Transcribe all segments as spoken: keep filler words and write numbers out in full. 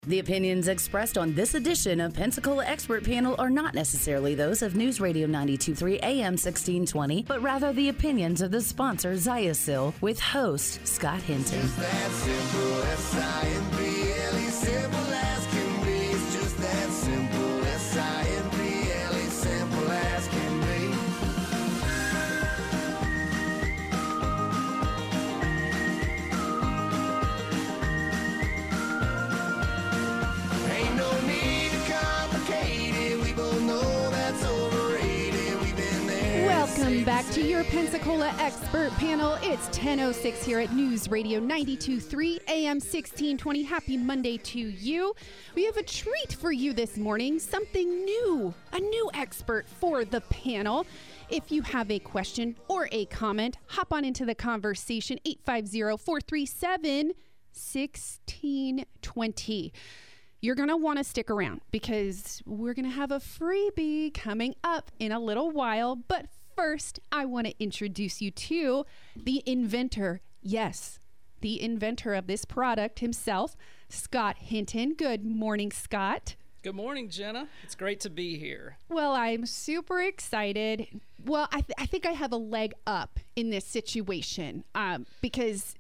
The opinions expressed on this edition of Pensacola Expert Panel are not necessarily those of News Radio ninety-two point three A M sixteen twenty, but rather the opinions of the sponsor, Ziasil, with host Scott Hinton. Just that simple, S I M P L E, simple as can be. It's just that simple, S I M P L E, simple as can be. Ain't no need to complicate it, we both know that's overrated. We've been there. Welcome back to your Pensacola Expert Panel. It's ten oh six here at News Radio ninety-two point three A M sixteen twenty. Happy Monday to you. We have a treat for you this morning, something new, a new expert for the panel. If you have a question or a comment, hop on into the conversation, eight five zero, four three seven, one six two zero. You're going to want to stick around because we're going to have a freebie coming up in a little while. But first, I want to introduce you to the inventor. Yes, the inventor of this product himself, Scott Hinton. Good morning, Scott. Good morning, Jenna. It's great to be here. Well, I'm super excited. Well, I, th- I think I have a leg up in this situation um, because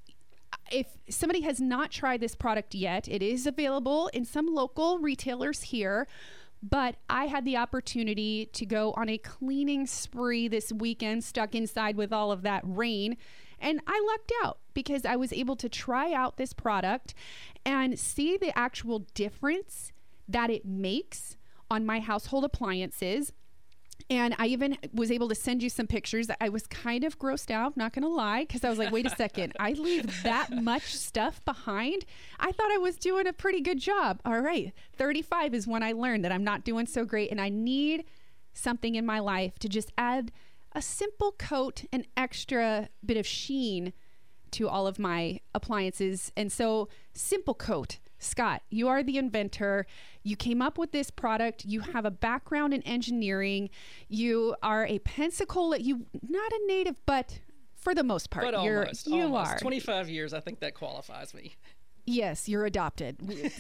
if somebody has not tried this product yet, it is available in some local retailers here. But I had the opportunity to go on a cleaning spree this weekend, stuck inside with all of that rain. And I lucked out because I was able to try out this product and see the actual difference that it makes on my household appliances. And I even was able to send you some pictures. I was kind of grossed out, not going to lie, because I was like, wait a second, I leave that much stuff behind? I thought I was doing a pretty good job. All right, thirty-five is when I learned that I'm not doing so great, and I need something in my life to just add a simple coat, an extra bit of sheen to all of my appliances. And so, Simple Coat. Scott, you are the inventor. You came up with this product. You have a background in engineering. You are a Pensacola, you not a native, but for the most part, But you're, almost, you almost. are. twenty-five years, I think that qualifies me. Yes, you're adopted.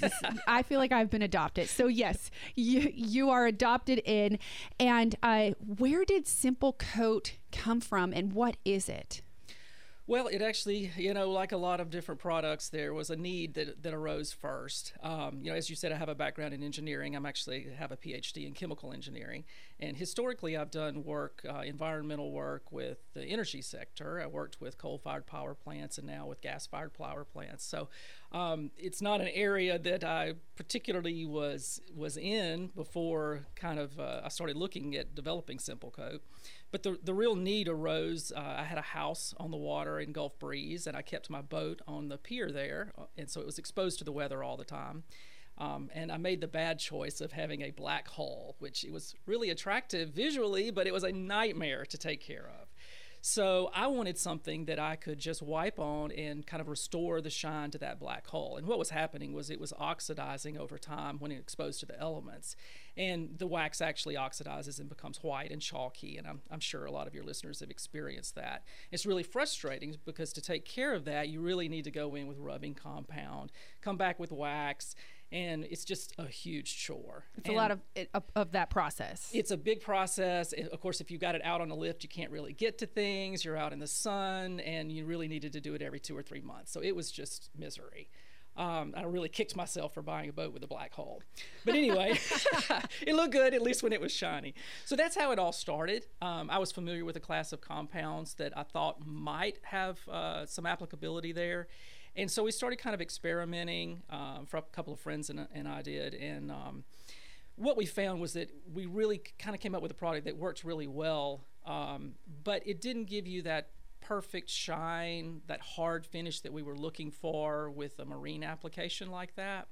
I feel like I've been adopted. So yes, you you are adopted in. And uh, where did Simple Coat come from, and what is it? Well, it actually, you know, like a lot of different products, there was a need that, that arose first. Um, you know, as you said, I have a background in engineering. I'm actually have a P H D in chemical engineering. And historically, I've done work, uh, environmental work with the energy sector. I worked with coal-fired power plants and now with gas-fired power plants. So um, it's not an area that I particularly was was in before kind of uh, I started looking at developing Simple Coat. But the the real need arose. Uh, I had a house on the water in Gulf Breeze, and I kept my boat on the pier there, and so it was exposed to the weather all the time. Um, and I made the bad choice of having a black hull, which it was really attractive visually, but it was a nightmare to take care of. So I wanted something that I could just wipe on and kind of restore the shine to that black hull. And what was happening was it was oxidizing over time when it exposed to the elements. And the wax actually oxidizes and becomes white and chalky. And I'm, I'm sure a lot of your listeners have experienced that. It's really frustrating because to take care of that, you really need to go in with rubbing compound, come back with wax, and it's just a huge chore. It's and a lot of, of of that process. It's a big process. Of course, if you've got it out on a lift, you can't really get to things. You're out in the sun, and you really needed to do it every two or three months. So it was just misery. Um, I really kicked myself for buying a boat with a black hull. But anyway, it looked good, at least when it was shiny. So that's how it all started. Um, I was familiar with a class of compounds that I thought might have uh, some applicability there. And so we started kind of experimenting, um, for a couple of friends and, and I did. And um, what we found was that we really kind of came up with a product that worked really well, um, but it didn't give you that perfect shine, that hard finish that we were looking for with a marine application like that.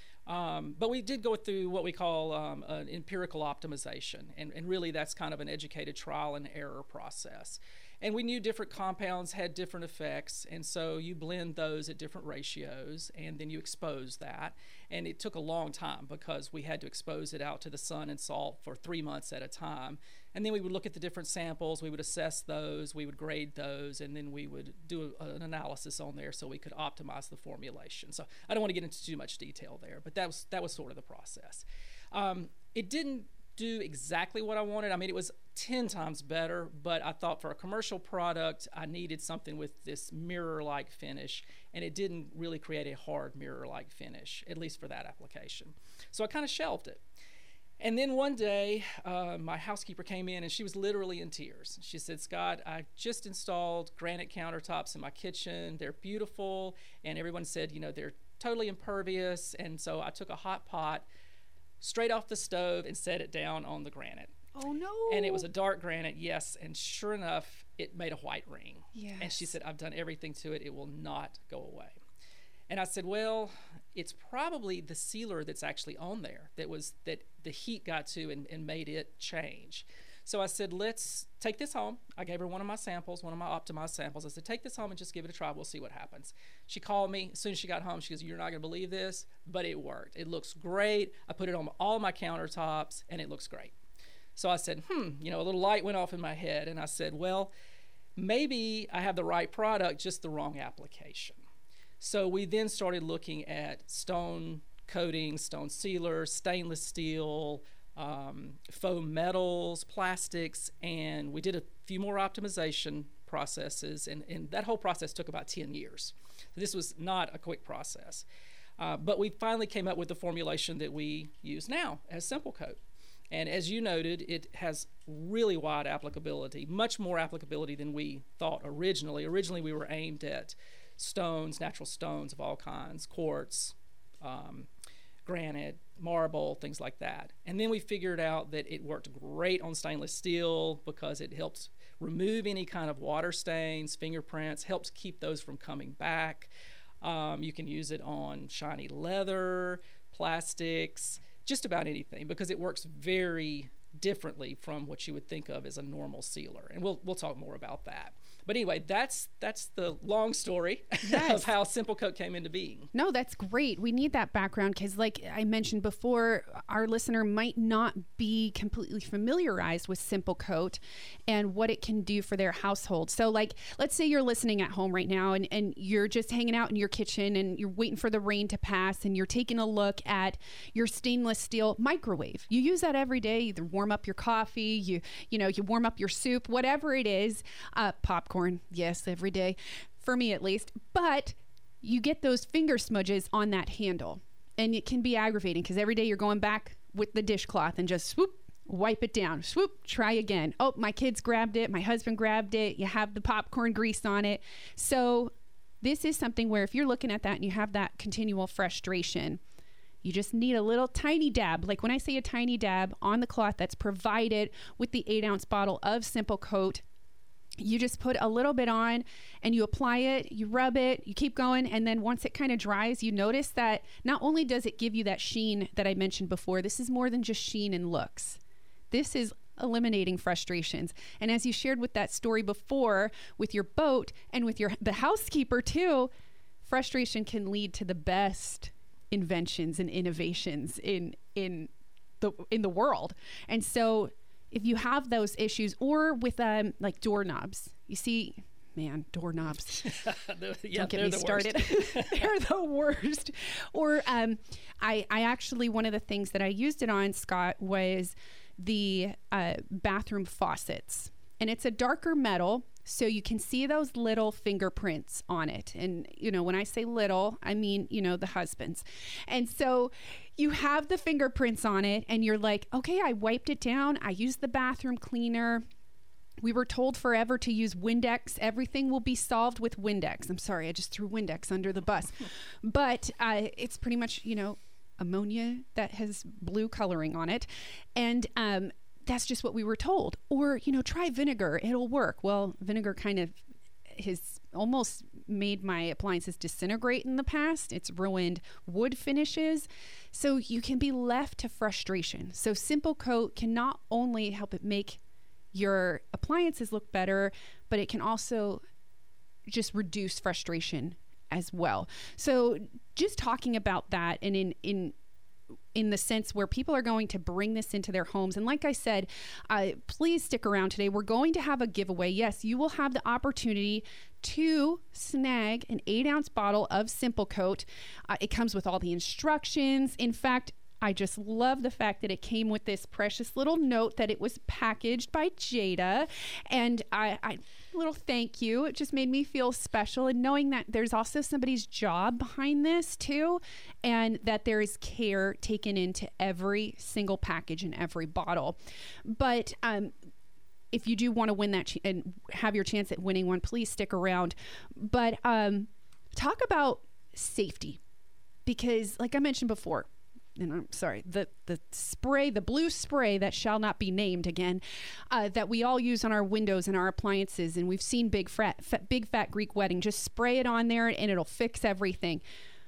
Um, but we did go through what we call um, an empirical optimization, and, and really that's kind of an educated trial and error process. And we knew different compounds had different effects, and so you blend those at different ratios, and then you expose that. And it took a long time because we had to expose it out to the sun and salt for three months at a time. And then we would look at the different samples, we would assess those, we would grade those, and then we would do a, an analysis on there so we could optimize the formulation. So I don't want to get into too much detail there, but that was, that was sort of the process. Um, it didn't do exactly what I wanted. I mean, it was ten times better, but I thought for a commercial product, I needed something with this mirror-like finish, and it didn't really create a hard mirror-like finish, at least for that application. So I kind of shelved it. And then one day, uh, my housekeeper came in, and she was literally in tears. She said, Scott, I just installed granite countertops in my kitchen. They're beautiful, and everyone said, you know, they're totally impervious, and so I took a hot pot straight off the stove and set it down on the granite. Oh, no. And it was a dark granite, yes, and sure enough, it made a white ring. Yes. And she said, I've done everything to it. It will not go away. And I said, well, it's probably the sealer that's actually on there that was that the heat got to and, and made it change. So I said, let's take this home. I gave her one of my samples, one of my optimized samples. I said, take this home and just give it a try. We'll see what happens. She called me. As soon as she got home, she goes, you're not going to believe this, but it worked. It looks great. I put it on all my countertops, and it looks great. So I said, hmm, you know, a little light went off in my head, and I said, well, maybe I have the right product, just the wrong application. So we then started looking at stone coating, stone sealers, stainless steel, um, faux metals, plastics, and we did a few more optimization processes, and, and that whole process took about ten years. So this was not a quick process. Uh, but we finally came up with the formulation that we use now as Simple Coat. And as you noted, it has really wide applicability, much more applicability than we thought originally. Originally, we were aimed at stones, natural stones of all kinds, quartz, um, granite, marble, things like that. And then we figured out that it worked great on stainless steel because it helps remove any kind of water stains, fingerprints, helps keep those from coming back. Um, you can use it on shiny leather, plastics, just about anything, because it works very differently from what you would think of as a normal sealer. And we'll we'll talk more about that. But anyway, that's that's the long story Yes. of how Simple Coat came into being. No, that's great. We need that background because, like I mentioned before, our listener might not be completely familiarized with Simple Coat and what it can do for their household. So, like, let's say you're listening at home right now and, and you're just hanging out in your kitchen and you're waiting for the rain to pass and you're taking a look at your stainless steel microwave. You use that every day. Either warm up your coffee, you you know, you warm up your soup, whatever it is, uh, popcorn. Yes, every day, for me at least. But you get those finger smudges on that handle, and it can be aggravating because every day you're going back with the dishcloth and just swoop, wipe it down, swoop, try again. Oh, my kids grabbed it, my husband grabbed it. You have the popcorn grease on it. So this is something where if you're looking at that and you have that continual frustration, you just need a little tiny dab. Like when I say a tiny dab on the cloth that's provided with the eight ounce bottle of Simple Coat, you just put a little bit on and you apply it, you rub it, you keep going. And then once it kind of dries, you notice that not only does it give you that sheen that I mentioned before, this is more than just sheen and looks. This is eliminating frustrations. And as you shared with that story before with your boat and with your the housekeeper too, frustration can lead to the best inventions and innovations in in the in the world. And so if you have those issues, or with um, like doorknobs, you see, man, doorknobs. yeah, Don't get me the started. They're the worst. Or um, I, I actually, one of the things that I used it on, Scott, was the uh, bathroom faucets. And it's a darker metal, so you can see those little fingerprints on it. And, you know, when I say little, I mean, you know, the husband's. And so you have the fingerprints on it and you're like, okay, I wiped it down. I used the bathroom cleaner. We were told forever to use Windex. Everything will be solved with Windex. I'm sorry, I just threw Windex under the bus. But uh, it's pretty much, you know, ammonia that has blue coloring on it. And um, that's just what we were told. Or, you know, try vinegar. It'll work. Well, vinegar kind of has almost made my appliances disintegrate in the past. It's ruined wood finishes. So you can be left to frustration. So Simple Coat can not only help it make your appliances look better, but it can also just reduce frustration as well. So just talking about that, and in in in the sense where people are going to bring this into their homes. And like I said, uh, please stick around today. We're going to have a giveaway. Yes, you will have the opportunity to snag an eight ounce bottle of Simple Coat. Uh, it comes with all the instructions. In fact, I just love the fact that it came with this precious little note that it was packaged by Jada. And I, I little thank you. It just made me feel special. And knowing that there's also somebody's job behind this too, and that there is care taken into every single package and every bottle. But um, if you do want to win that ch- and have your chance at winning one, please stick around. But um, talk about safety, because like I mentioned before, and I'm sorry, the, the spray, the blue spray that shall not be named again, uh, that we all use on our windows and our appliances. And we've seen Big Fat, fat, Big Fat Greek Wedding, just spray it on there and it'll fix everything.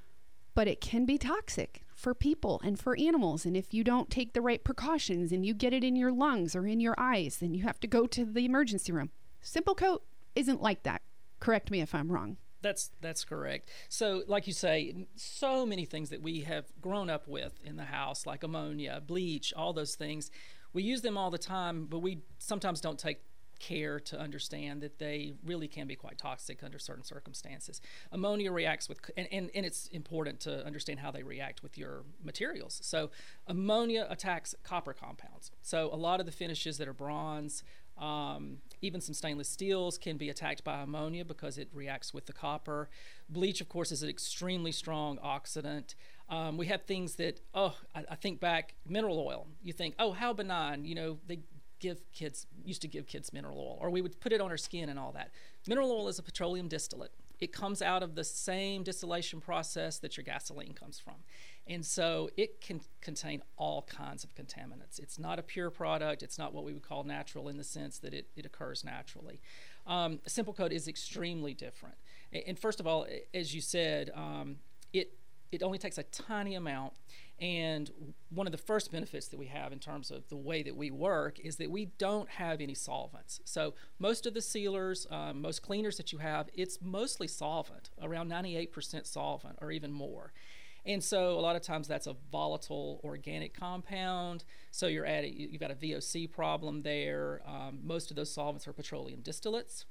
But it can be toxic for people and for animals. And if you don't take the right precautions and you get it in your lungs or in your eyes, then you have to go to the emergency room. Simple Coat isn't like that. Correct me if I'm wrong. That's that's correct. So like you say, so many things that we have grown up with in the house, like ammonia, bleach, all those things, we use them all the time, but we sometimes don't take care to understand that they really can be quite toxic under certain circumstances. Ammonia reacts with, and, and, and it's important to understand how they react with your materials. So ammonia attacks copper compounds. So a lot of the finishes that are bronze, Um, even some stainless steels can be attacked by ammonia because it reacts with the copper. Bleach, of course, is an extremely strong oxidant. Um, we have things that, oh, I, I think back, mineral oil. You think, oh, how benign. You know, they give kids, used to give kids mineral oil, or we would put it on our skin and all that. Mineral oil is a petroleum distillate. It comes out of the same distillation process that your gasoline comes from. And so it can contain all kinds of contaminants. It's not a pure product. It's not what we would call natural in the sense that it, it occurs naturally. Um, Simple Coat is extremely different. And, and first of all, as you said, um, it it only takes a tiny amount. And one of the first benefits that we have in terms of the way that we work is that we don't have any solvents. So most of the sealers, um, most cleaners that you have, it's mostly solvent, around ninety-eight percent solvent or even more. And so a lot of times that's a volatile organic compound. So you're adding, you've got a V O C problem there. Um, most of those solvents are petroleum distillates.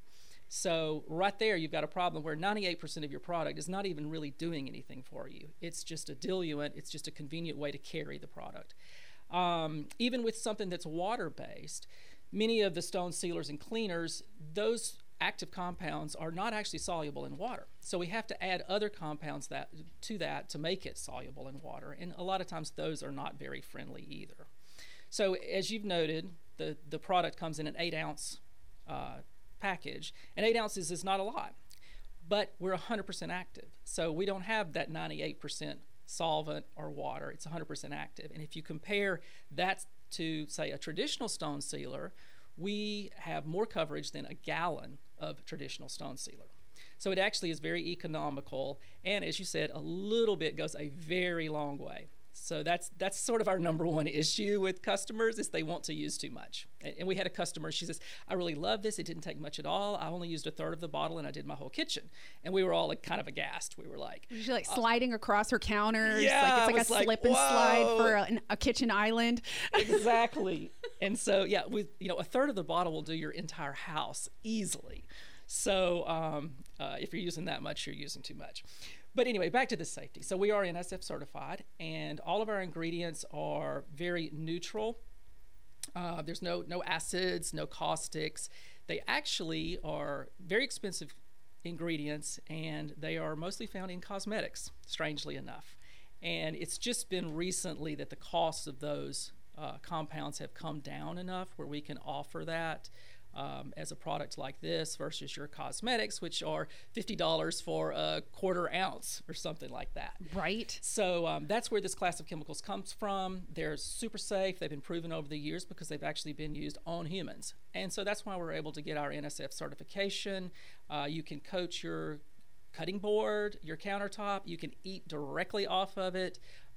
So right there, you've got a problem where ninety-eight percent of your product is not even really doing anything for you. It's just a diluent. It's just a convenient way to carry the product. Um, even with something that's water-based, many of the stone sealers and cleaners, those active compounds are not actually soluble in water. So we have to add other compounds that to that to make it soluble in water. And a lot of times those are not very friendly either. So as you've noted, the, the product comes in an eight ounce uh, package, and eight ounces is not a lot, but we're one hundred percent active. So we don't have that ninety-eight percent solvent or water. It's one hundred percent active. And if you compare that to, say, a traditional stone sealer, we have more coverage than a gallon of traditional stone sealer. So it actually is very economical, and as you said, a little bit goes a very long way. So that's that's sort of our number one issue with customers, is they want to use too much. And, and we had a customer, she says, I really love this. It didn't take much at all. I only used a third of the bottle and I did my whole kitchen. And we were all like kind of aghast. We were like, was she like uh, sliding across her counters? Yeah, like it's like a like, slip and whoa. slide for a, a kitchen island. Exactly. And so, yeah, with you know, a third of the bottle will do your entire house easily. So um, uh, if you're using that much, you're using too much. But anyway, back to the safety. So we are N S F certified, and all of our ingredients are very neutral. Uh, there's no no acids, no caustics. They actually are very expensive ingredients, and they are mostly found in cosmetics, strangely enough. And it's just been recently that the costs of those uh, compounds have come down enough where we can offer that Um, as a product like this versus your cosmetics, which are fifty dollars for a quarter ounce or something like that. Right. So um, that's where this class of chemicals comes from. They're super safe. They've been proven over the years because they've actually been used on humans. And so that's why we're able to get our N S F certification. Uh, you can coat your cutting board, your countertop. You can eat directly off of it.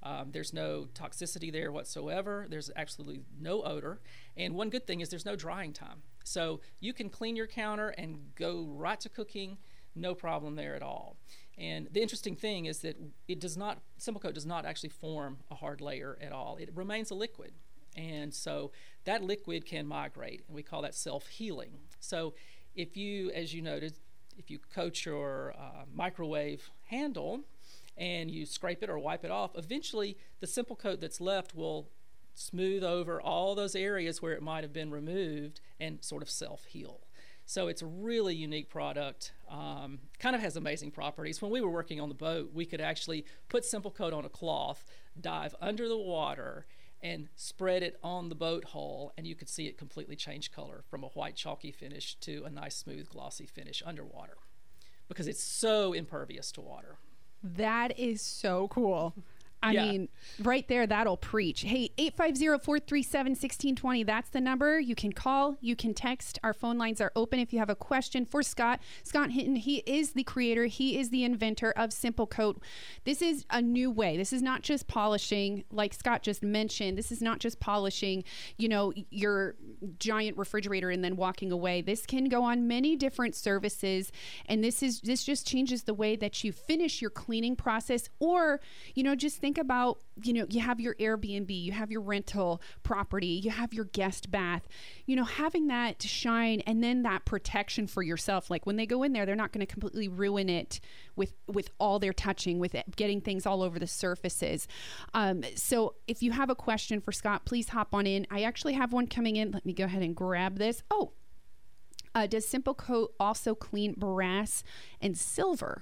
Um, there's no toxicity there whatsoever. There's absolutely no odor. And one good thing is there's no drying time. So you can clean your counter and go right to cooking, no problem there at all. And the interesting thing is that it does not, Simple Coat does not actually form a hard layer at all. It remains a liquid. And so that liquid can migrate, and we call that self-healing. So if you, as you noted, if you coat your uh, microwave handle and you scrape it or wipe it off, eventually the Simple Coat that's left will smooth over all those areas where it might have been removed and sort of self-heal. So it's a really unique product, um, kind of has amazing properties. When we were working on the boat, we could actually put Simple Coat on a cloth, dive under the water, and spread it on the boat hull, and you could see it completely change color from a white chalky finish to a nice smooth glossy finish underwater, because it's so impervious to water. That is so cool. I Yeah. mean, right there, that'll preach. Hey, eight five zero, four three seven, one six two zero, that's the number. You can call, you can text. Our phone lines are open if you have a question for Scott. Scott Hinton, he is the creator, he is the inventor of Simple Coat. This is a new way. This is not just polishing, like Scott just mentioned. This is not just polishing, you know, your giant refrigerator and then walking away. This can go on many different services, and this is this just changes the way that you finish your cleaning process. Or, you know, just think about, you know, you have your Airbnb, you have your rental property, you have your guest bath, you know, having that shine and then that protection for yourself. Like when they go in there, they're not going to completely ruin it with, with all their touching, with it, getting things all over the surfaces. Um, so if you have a question for Scott, please hop on in. I actually have one coming in. Let me go ahead and grab this. Oh, uh, does Simple Coat also clean brass and silver?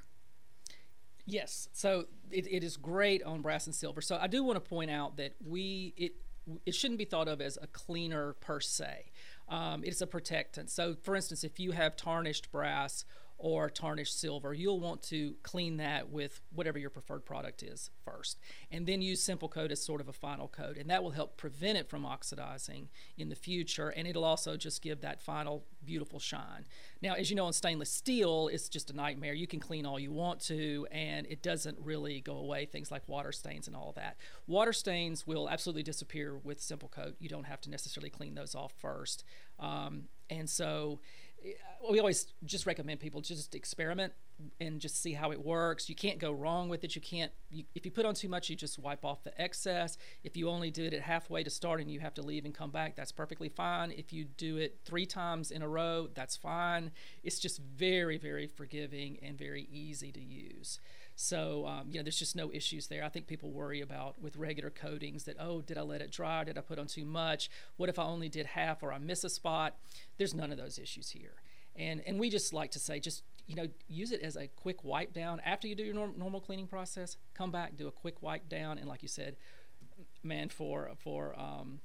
Yes, so it, it is great on brass and silver. So I do want to point out that we it it shouldn't be thought of as a cleaner per se. Um, it's a protectant. So for instance, if you have tarnished brass or tarnished silver, you'll want to clean that with whatever your preferred product is first, and then use Simple Coat as sort of a final coat, and that will help prevent it from oxidizing in the future, and it'll also just give that final beautiful shine. Now, as you know, on stainless steel, it's just a nightmare. You can clean all you want to, and it doesn't really go away, things like water stains and all of that. Water stains will absolutely disappear with Simple Coat. You don't have to necessarily clean those off first. Um, and so we always just recommend people just experiment and just see how it works. You can't go wrong with it. You can't, you, if you put on too much, you just wipe off the excess. If you only did it halfway to start and you have to leave and come back, that's perfectly fine. If you do it three times in a row, that's fine. It's just very, very forgiving and very easy to use. So, um, you know, there's just no issues there. I think people worry about with regular coatings that, oh, did I let it dry? Did I put on too much? What if I only did half or I miss a spot? There's none of those issues here. And and we just like to say, just, you know, use it as a quick wipe down. After you do your norm, normal cleaning process, come back, do a quick wipe down. And like you said, man, for, for um,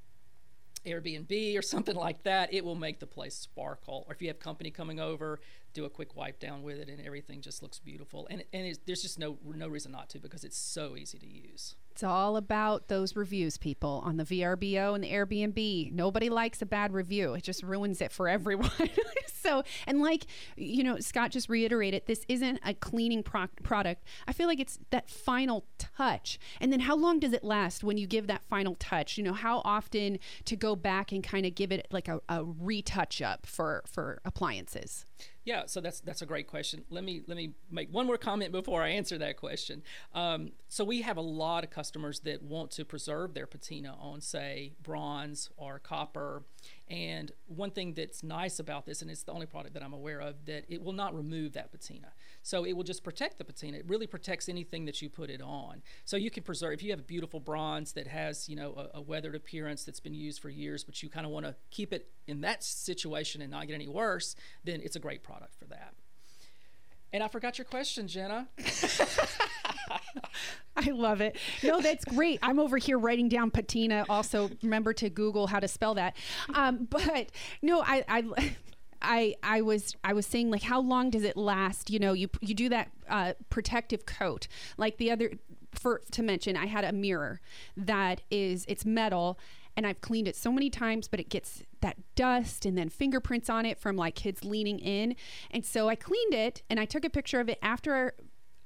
Airbnb or something like that, it will make the place sparkle. Or if you have company coming over, do a quick wipe down with it, and everything just looks beautiful. And and it's, there's just no no reason not to, because it's so easy to use. It's all about those reviews, people, on the V R B O and the Airbnb. Nobody likes a bad review. It just ruins it for everyone. So, and like, you know, Scott just reiterated, this isn't a cleaning pro- product. I feel like it's that final touch. And then how long does it last when you give that final touch? You know, how often to go back and kind of give it like a, a retouch up for, for appliances? Yeah, so that's that's a great question. Let me let me make one more comment before I answer that question. Um, so we have a lot of customers that want to preserve their patina on, say, bronze or copper. And one thing that's nice about this, and it's the only product that I'm aware of, that it will not remove that patina. So it will just protect the patina. It really protects anything that you put it on. So you can preserve, if you have a beautiful bronze that has, you know, a, a weathered appearance that's been used for years, but you kind of want to keep it in that situation and not get any worse, then it's a great product for that. And I forgot your question, Jenna. I love it. No, that's great. I'm over here writing down patina. Also, remember to Google how to spell that. Um, but no, I, I, I, I was, I was saying, like, how long does it last? You know, you you do that uh, protective coat, like the other. For to mention, I had a mirror that is it's metal. And I've cleaned it so many times, but it gets that dust and then fingerprints on it from like kids leaning in. And so I cleaned it and I took a picture of it after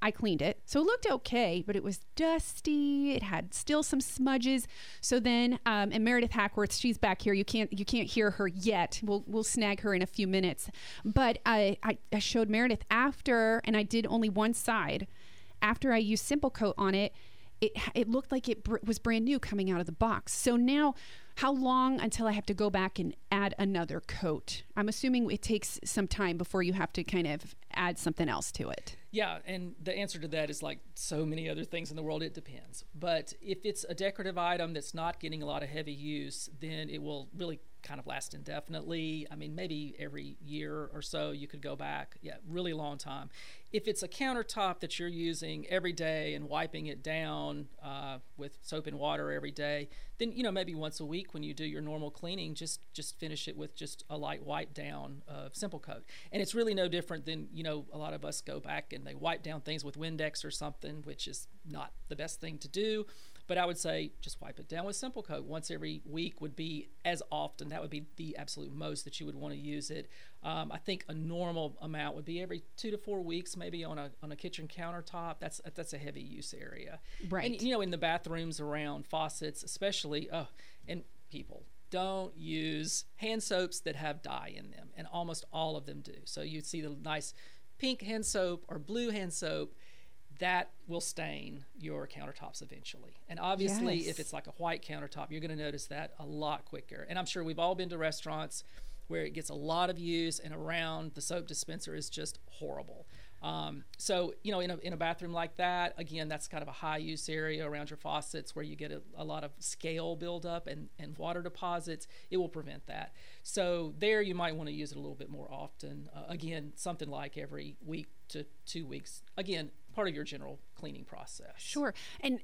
I cleaned it. So it looked okay, but it was dusty. It had still some smudges. So then, um, and Meredith Hackworth, she's back here. You can't you can't hear her yet. We'll we'll snag her in a few minutes. But I, I, I showed Meredith after, and I did only one side. After I used Simple Coat on it, it it looked like it br- was brand new coming out of the box. So now, how long until I have to go back and add another coat? I'm assuming it takes some time before you have to kind of add something else to it. Yeah, and the answer to that is like so many other things in the world, it depends. But if it's a decorative item that's not getting a lot of heavy use, then it will really kind of last indefinitely. I mean, maybe every year or so you could go back. Yeah, really long time. If it's a countertop that you're using every day and wiping it down uh, with soap and water every day, then, you know, maybe once a week when you do your normal cleaning, just just finish it with just a light wipe down of Simple Coat. And it's really no different than, you know, a lot of us go back and they wipe down things with Windex or something, which is not the best thing to do. But I would say just wipe it down with Simple Coat once every week would be as often. That would be the absolute most that you would want to use it. Um, I think a normal amount would be every two to four weeks, maybe on a on a kitchen countertop. That's that's a heavy use area. Right. And, you know, in the bathrooms around faucets, especially, oh, and people, don't use hand soaps that have dye in them. And almost all of them do. So you'd see the nice pink hand soap or blue hand soap. That will stain your countertops eventually. And obviously, Yes. if it's like a white countertop, you're going to notice that a lot quicker. And I'm sure we've all been to restaurants where it gets a lot of use and around the soap dispenser is just horrible. Um, so, you know, in a, in a bathroom like that, again, that's kind of a high use area around your faucets where you get a, a lot of scale buildup and, and water deposits. It will prevent that. So there you might want to use it a little bit more often. Uh, again, something like every week to two weeks. Again, part of your general cleaning process. Sure. And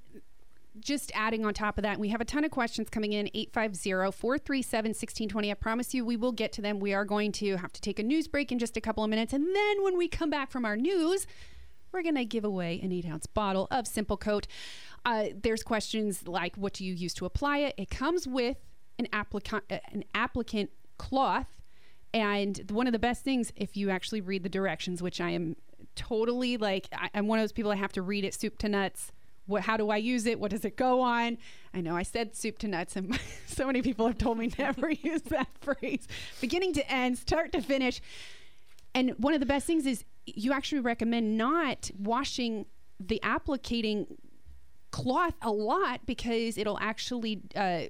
just adding on top of that, we have a ton of questions coming in, eight five zero, four three seven, one six two zero. I promise you we will get to them. We are going to have to take a news break in just a couple of minutes. And then when we come back from our news, we're going to give away an eight ounce bottle of Simple Coat. Uh, there's questions like, what do you use to apply it? It comes with an applicant, uh, an applicant cloth. And one of the best things, if you actually read the directions, which I am totally like, I, I'm one of those people I have to read it soup to nuts. What, how do I use it? What does it go on? I know I said soup to nuts, and so many people have told me never use that phrase. Beginning to end, start to finish. And one of the best things is you actually recommend not washing the applicating cloth a lot because it'll actually uh,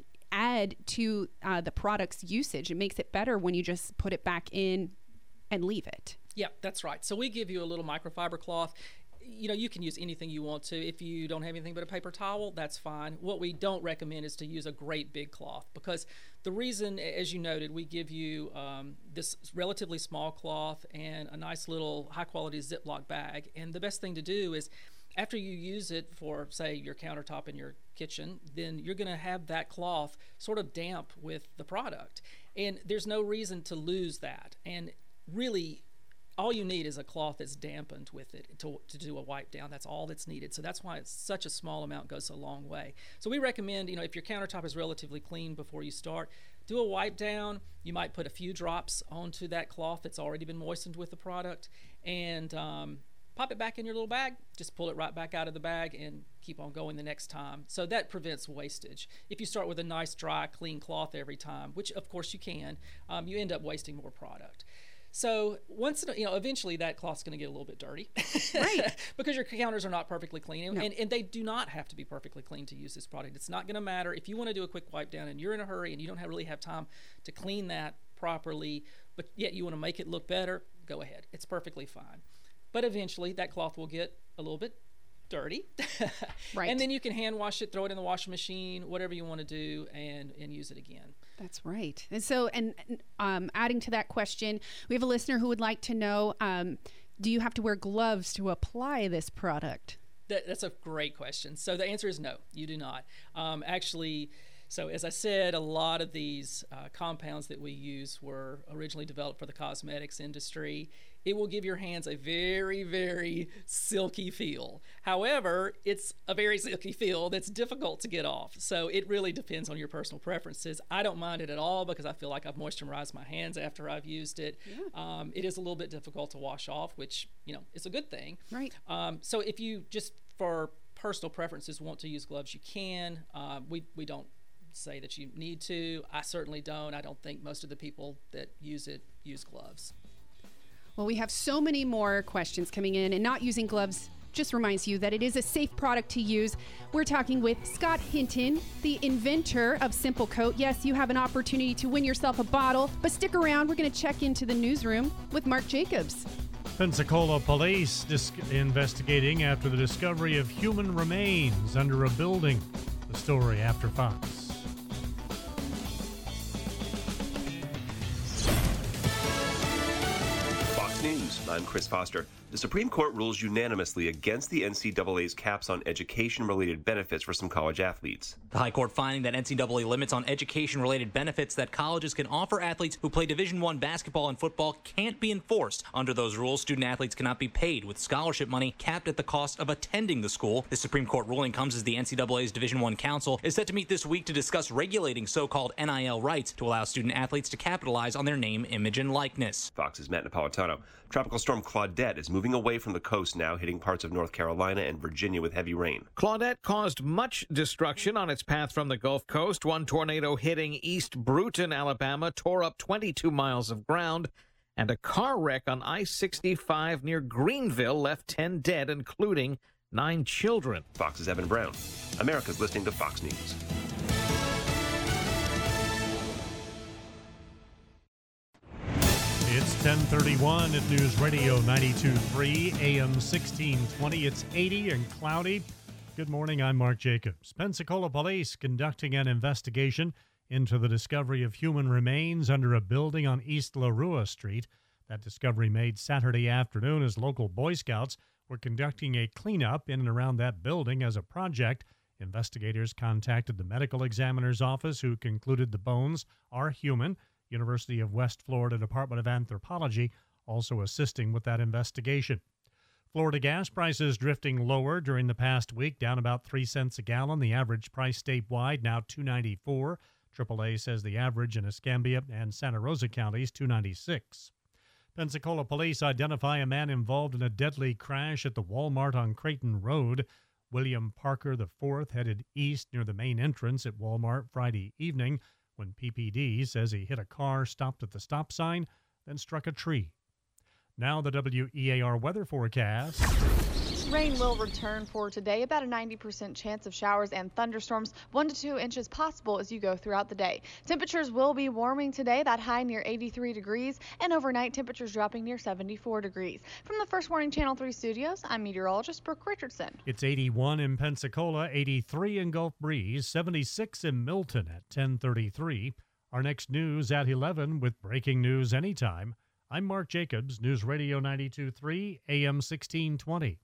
add to uh, the product's usage. It makes it better when you just put it back in and leave it. Yeah, that's right. So we give you a little microfiber cloth. You know, you can use anything you want to. If you don't have anything but a paper towel, that's fine. What we don't recommend is to use a great big cloth, because the reason, as you noted, we give you um, this relatively small cloth and a nice little high quality Ziploc bag. And the best thing to do is, after you use it for, say, your countertop in your kitchen, then you're going to have that cloth sort of damp with the product. And there's no reason to lose that. And really, all you need is a cloth that's dampened with it to, to do a wipe down. That's all that's needed. So that's why it's such a small amount goes a long way. So we recommend, you know, if your countertop is relatively clean before you start, do a wipe down. You might put a few drops onto that cloth that's already been moistened with the product, and um, pop it back in your little bag. Just pull it right back out of the bag and keep on going the next time. So that prevents wastage. If you start with a nice, dry, clean cloth every time, which of course you can, um, you end up wasting more product. So once, you know, eventually that cloth's going to get a little bit dirty, Right? because your counters are not perfectly clean, and, No. and, and they do not have to be perfectly clean to use this product. It's not going to matter if you want to do a quick wipe down and you're in a hurry and you don't have, really have time to clean that properly, but yet you want to make it look better. Go ahead; it's perfectly fine. But eventually, that cloth will get a little bit dirty, Right. and then you can hand wash it, throw it in the washing machine, whatever you want to do, and and use it again. That's right. And so, and um, adding to that question, we have a listener who would like to know, um, do you have to wear gloves to apply this product? That, that's a great question. So the answer is no, you do not. Um, actually, So as I said, a lot of these uh, compounds that we use were originally developed for the cosmetics industry. It will give your hands a very, very silky feel. However, it's a very silky feel that's difficult to get off. So it really depends on your personal preferences. I don't mind it at all because I feel like I've moisturized my hands after I've used it. Yeah. Um, it is a little bit difficult to wash off, which, you know, is a good thing. Right. Um, so if you just, for personal preferences, want to use gloves, you can. Uh, we, we don't say that you need to. I certainly don't. I don't think most of the people that use it use gloves. Well, we have so many more questions coming in, and not using gloves just reminds you that it is a safe product to use. We're talking with Scott Hinton, the inventor of Simple Coat. Yes, you have an opportunity to win yourself a bottle, but stick around. We're going to check into the newsroom with Mark Jacobs. Pensacola police dis- investigating after the discovery of human remains under a building. The story after Fox. News. I'm Chris Foster. The Supreme Court rules unanimously against the N C double A's caps on education-related benefits for some college athletes. The High Court finding that N C double A limits on education-related benefits that colleges can offer athletes who play Division I basketball and football can't be enforced. Under those rules, student-athletes cannot be paid with scholarship money capped at the cost of attending the school. The Supreme Court ruling comes as the N C double A's Division I Council is set to meet this week to discuss regulating so-called N I L rights to allow student-athletes to capitalize on their name, image, and likeness. Fox's Matt Napolitano. Tropical storm Claudette is moving away from the coast now, hitting parts of North Carolina and Virginia with heavy rain. Claudette caused much destruction on its path from the Gulf Coast. One tornado hitting East Bruton, Alabama, tore up twenty-two miles of ground, and a car wreck on I sixty-five near Greenville left ten dead, including nine children. Fox's Evan Brown. America's listening to Fox News. It's ten thirty-one at News Radio ninety-two point three, A M sixteen twenty. It's eighty and cloudy. Good morning, I'm Mark Jacobs. Pensacola police conducting an investigation into the discovery of human remains under a building on East LaRua Street. That discovery made Saturday afternoon as local Boy Scouts were conducting a cleanup in and around that building as a project. Investigators contacted the medical examiner's office, who concluded the bones are human. University of West Florida Department of Anthropology also assisting with that investigation. Florida gas prices drifting lower during the past week, down about three cents a gallon. The average price statewide now two ninety-four. triple A says the average in Escambia and Santa Rosa counties two ninety-six. Pensacola police identify a man involved in a deadly crash at the Walmart on Creighton Road. William Parker the fourth headed east near the main entrance at Walmart Friday evening when P P D says he hit a car, stopped at the stop sign, then struck a tree. Now the W E A R weather forecast. Rain will return for today, about a ninety percent chance of showers and thunderstorms, one to two inches possible as you go throughout the day. Temperatures will be warming today, that high near eighty-three degrees, and overnight temperatures dropping near seventy-four degrees. From the First Warning Channel three studios, I'm meteorologist Brooke Richardson. It's eighty-one in Pensacola, eighty-three in Gulf Breeze, seventy-six in Milton at ten thirty-three. Our next news at eleven with breaking news anytime. I'm Mark Jacobs, News Radio ninety-two point three, A M sixteen twenty.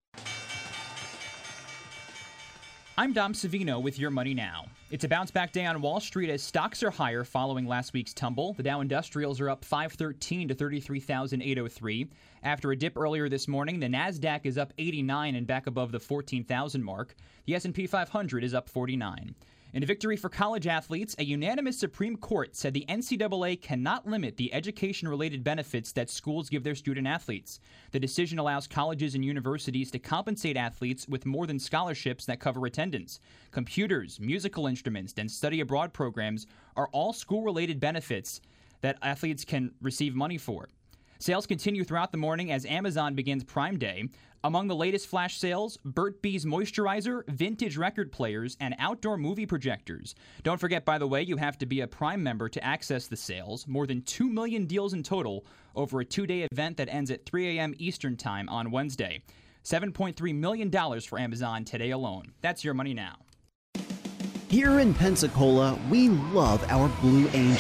I'm Dom Savino with Your Money Now. It's a bounce-back day on Wall Street as stocks are higher following last week's tumble. The Dow Industrials are up five thirteen to thirty-three thousand eight hundred three. After a dip earlier this morning, the Nasdaq is up eighty-nine and back above the fourteen thousand mark. The S and P five hundred is up forty-nine. In a victory for college athletes, a unanimous Supreme Court said the N C double A cannot limit the education-related benefits that schools give their student-athletes. The decision allows colleges and universities to compensate athletes with more than scholarships that cover attendance. Computers, musical instruments, and study-abroad programs are all school-related benefits that athletes can receive money for. Sales continue throughout the morning as Amazon begins Prime Day. Among the latest flash sales, Burt Bees moisturizer, vintage record players, and outdoor movie projectors. Don't forget, by the way, you have to be a Prime member to access the sales. More than two million deals in total over a two-day event that ends at three a.m. Eastern Time on Wednesday. seven point three million dollars for Amazon today alone. That's Your Money Now. Here in Pensacola, we love our Blue Angels.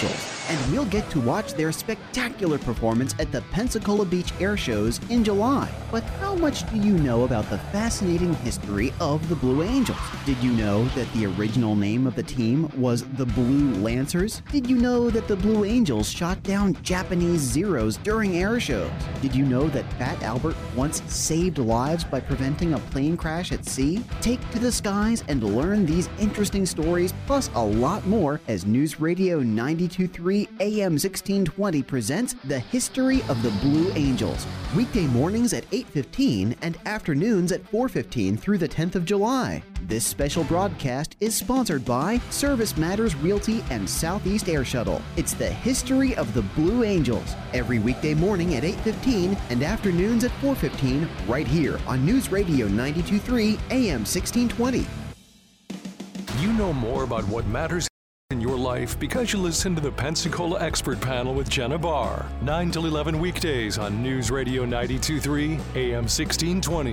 and we'll get to watch their spectacular performance at the Pensacola Beach Air Shows in July. But how much do you know about the fascinating history of the Blue Angels? Did you know that the original name of the team was the Blue Lancers? Did you know that the Blue Angels shot down Japanese Zeros during air shows? Did you know that Fat Albert once saved lives by preventing a plane crash at sea? Take to the skies and learn these interesting stories, plus a lot more, as News Radio ninety-two point three A M sixteen twenty presents The History of the Blue Angels. Weekday mornings at eight fifteen and afternoons at four fifteen through the tenth of July. This special broadcast is sponsored by Service Matters Realty and Southeast Air Shuttle. It's The History of the Blue Angels, every weekday morning at eight fifteen and afternoons at four fifteen, right here on News Radio ninety-two point three A M sixteen twenty. You know more about what matters in your life because you listen to the Pensacola Expert Panel with Jenna Barr, nine till eleven weekdays on News Radio ninety-two point three A M sixteen twenty.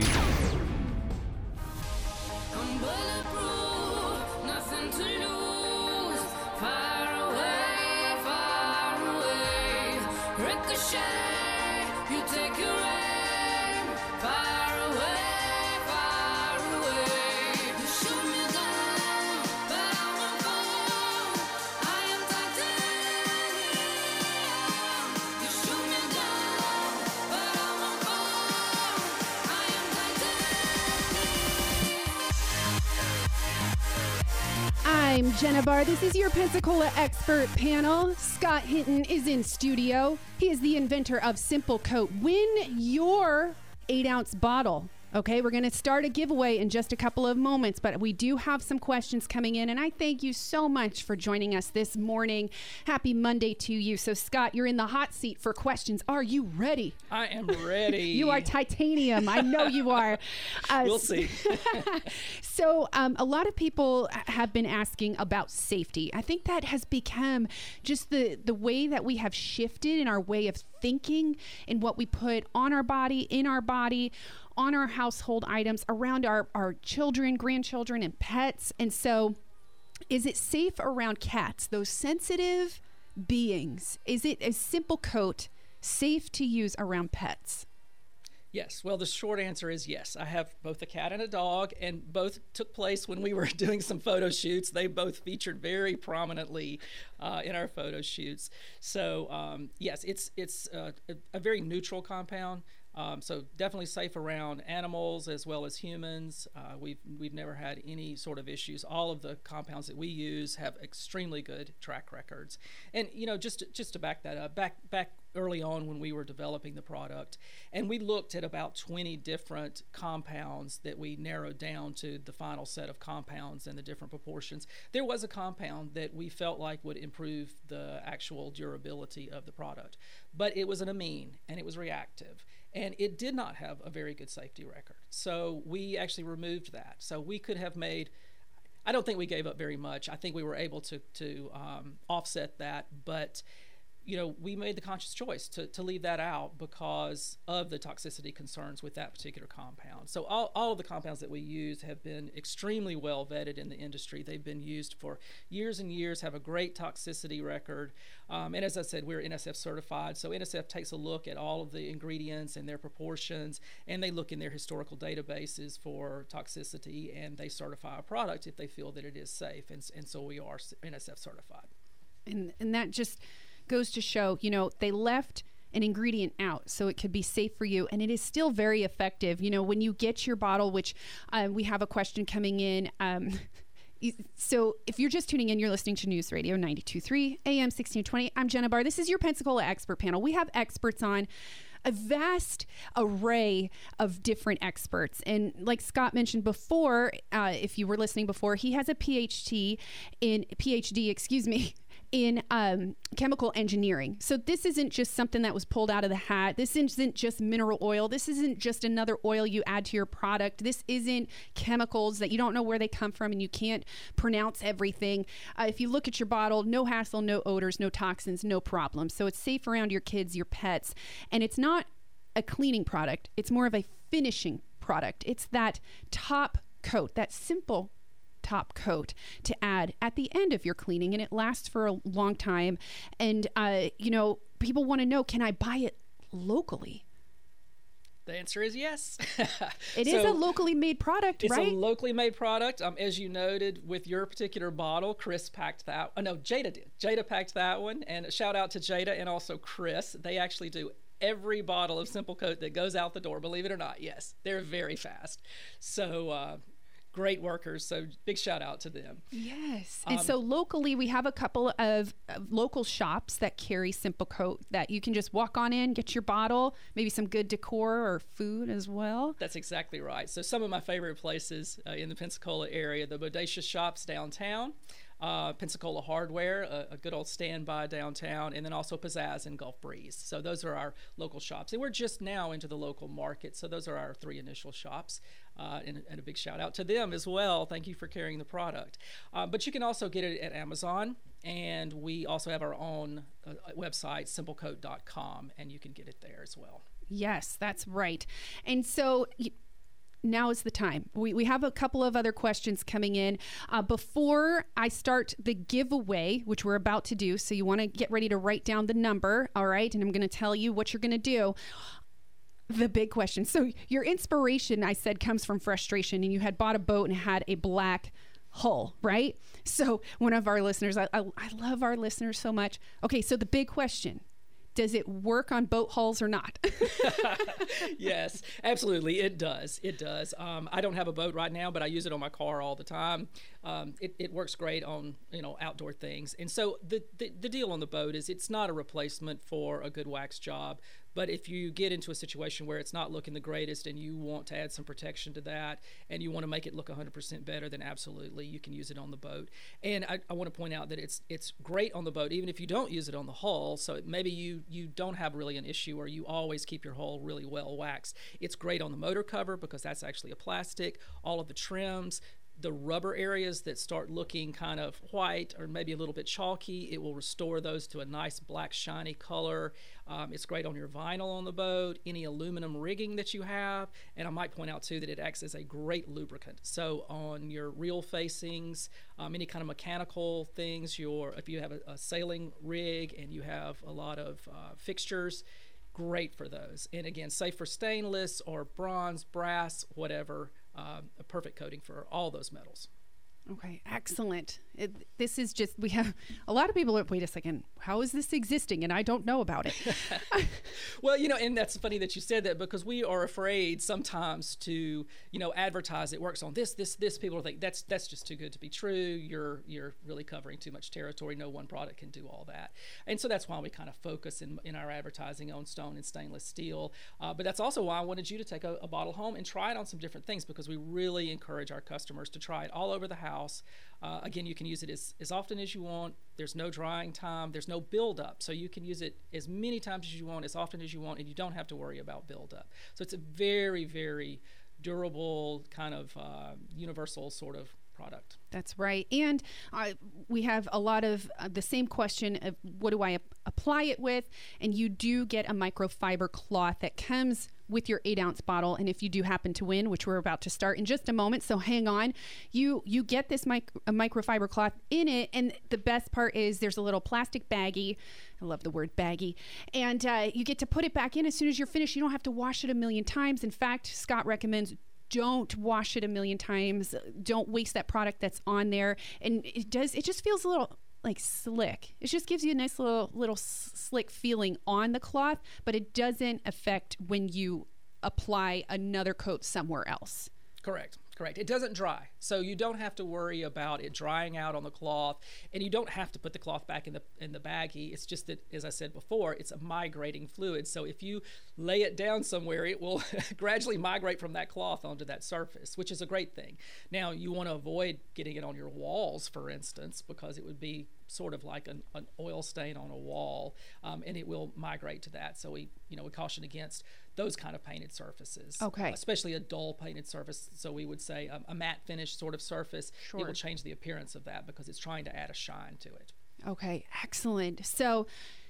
I'm Jenna Barr. This is your Pensacola Expert Panel. Scott Hinton is in studio. He is the inventor of Simple Coat. Win your eight-ounce bottle. Okay, we're going to start a giveaway in just a couple of moments, but we do have some questions coming in, and I thank you so much for joining us this morning. Happy Monday to you. So, Scott, you're in the hot seat for questions. Are you ready? I am ready. You are titanium. I know you are. Uh, we'll see. So, um, a lot of people have been asking about safety. I think that has become just the, the way that we have shifted in our way of thinking and what we put on our body, in our body, on our household items, around our, our children, grandchildren, and pets. And so is it safe around cats, those sensitive beings? Is it a Simple Coat safe to use around pets? Yes. Well, the short answer is yes. I have both a cat and a dog, and both took place when we were doing some photo shoots. They both featured very prominently uh, in our photo shoots. So um, yes, it's it's uh, a, a very neutral compound. Um, so definitely safe around animals as well as humans. Uh, we've we've never had any sort of issues. All of the compounds that we use have extremely good track records. And you know, just just to back that up, back back early on when we were developing the product, and we looked at about twenty different compounds that we narrowed down to the final set of compounds and the different proportions. There was a compound that we felt like would improve the actual durability of the product, but it was an amine and it was reactive. And it did not have a very good safety record. So we actually removed that. So we could have made, I don't think we gave up very much. I think we were able to, to um, offset that. But, you know, we made the conscious choice to, to leave that out because of the toxicity concerns with that particular compound. So all, all of the compounds that we use have been extremely well vetted in the industry. They've been used for years and years, have a great toxicity record. Um, and as I said, we're N S F certified. So N S F takes a look at all of the ingredients and their proportions, and they look in their historical databases for toxicity, and they certify a product if they feel that it is safe. And, and so we are N S F certified. And, and that just goes to show, you know, they left an ingredient out so it could be safe for you, and it is still very effective. You know, when you get your bottle, which um, we have a question coming in. Um, so if you're just tuning in, you're listening to News Radio ninety-two point three A M sixteen twenty. I'm Jenna Barr. This is your Pensacola Expert Panel. We have experts on, a vast array of different experts. And like Scott mentioned before, uh, if you were listening before, he has a PhD in PhD, excuse me, in um, chemical engineering. So this isn't just something that was pulled out of the hat. This isn't just mineral oil. This isn't just another oil you add to your product. This isn't chemicals that you don't know where they come from and you can't pronounce everything. Uh, if you look at your bottle, no hassle, no odors, no toxins, no problem. So it's safe around your kids, your pets, and it's not a cleaning product. It's more of a finishing product. It's that top coat, that simple top coat to add at the end of your cleaning, and it lasts for a long time. And, uh, you know, people want to know, can I buy it locally? The answer is yes. It so is a locally made product, it's right? It's a locally made product. Um, as you noted with your particular bottle, Chris packed that. Oh, no, Jada did. Jada packed that one. And a shout out to Jada and also Chris. They actually do every bottle of Simple Coat that goes out the door. Believe it or not, yes. They're very fast. So, uh, great workers, so big shout out to them. Yes. And Um, so locally, we have a couple of, of local shops that carry Simple Coat that you can just walk on in, get your bottle, maybe some good decor or food as well. That's exactly right. So some of my favorite places uh, in the Pensacola area, the Bodacious Shops downtown, uh, Pensacola Hardware, a, a good old standby downtown, and then also Pizzazz and Gulf Breeze. So those are our local shops. And we're just now into the local market, so those are our three initial shops. Uh, and, and a big shout out to them as well. Thank you for carrying the product. Uh, but you can also get it at Amazon, and we also have our own uh, website, simple coat dot com, and you can get it there as well. Yes, that's right. And so y- now is the time. We, we have a couple of other questions coming in. Uh, before I start the giveaway, which we're about to do, so you want to get ready to write down the number, all right? And I'm going to tell you what you're going to do. The big question. So your inspiration, I said, comes from frustration, and you had bought a boat and had a black hull, right? So one of our listeners, I, I, I love our listeners so much. Okay, so the big question, does it work on boat hulls or not? Yes, absolutely. It does. It does. Um, I don't have a boat right now, but I use it on my car all the time. Um, it, it works great on, you know, outdoor things. And so the, the, the deal on the boat is it's not a replacement for a good wax job. But if you get into a situation where it's not looking the greatest and you want to add some protection to that and you want to make it look one hundred percent better, then absolutely you can use it on the boat. And I, I want to point out that it's it's great on the boat, even if you don't use it on the hull. So maybe you, you don't have really an issue or you always keep your hull really well waxed. It's great on the motor cover because that's actually a plastic. All of the trims, the rubber areas that start looking kind of white or maybe a little bit chalky, it will restore those to a nice black shiny color. Um, it's great on your vinyl on the boat, any aluminum rigging that you have, and I might point out too that it acts as a great lubricant. So on your reel facings, um, any kind of mechanical things, your if you have a, a sailing rig and you have a lot of uh, fixtures, great for those. And again, safe for stainless or bronze, brass, whatever. Uh, a perfect coating for all those metals. Okay, excellent. It, this is just, we have a lot of people, wait a second, how is this existing? And I don't know about it. Well, you know, and that's funny that you said that because we are afraid sometimes to, you know, advertise it works on this, this, this. People think that's that's just too good to be true. You're you're really covering too much territory. No one product can do all that. And so that's why we kind of focus in, in our advertising on stone and stainless steel. Uh, but that's also why I wanted you to take a, a bottle home and try it on some different things because we really encourage our customers to try it all over the house. Uh, again, you can use it as, as often as you want. There's no drying time. There's no buildup. So you can use it as many times as you want, as often as you want, and you don't have to worry about buildup. So it's a very, very durable, kind of uh, universal sort of product. That's right. And uh, we have a lot of uh, the same question of what do I ap- apply it with? And you do get a microfiber cloth that comes with your eight ounce bottle. And if you do happen to win, which we're about to start in just a moment, so hang on, you you get this mic- a microfiber cloth in it. And the best part is there's a little plastic baggie. I love the word baggie. And uh, you get to put it back in as soon as you're finished. You don't have to wash it a million times. In fact, Scott recommends don't wash it a million times. Don't waste that product that's on there. And it does, it just feels a little like slick. It just gives you a nice little, little slick feeling on the cloth, but it doesn't affect when you apply another coat somewhere else. Correct. Correct. It doesn't dry, so you don't have to worry about it drying out on the cloth, and you don't have to put the cloth back in the in the baggie. It's just that, as I said before, it's a migrating fluid. So if you lay it down somewhere, it will gradually migrate from that cloth onto that surface, which is a great thing. Now, you want to avoid getting it on your walls, for instance, because it would be sort of like an, an oil stain on a wall, um, and it will migrate to that. So we, you know, we caution against those kind of painted surfaces. Okay. Uh, especially a dull painted surface. So we would say um, a matte finish sort of surface. Sure. It will change the appearance of that because it's trying to add a shine to it. Okay, excellent. So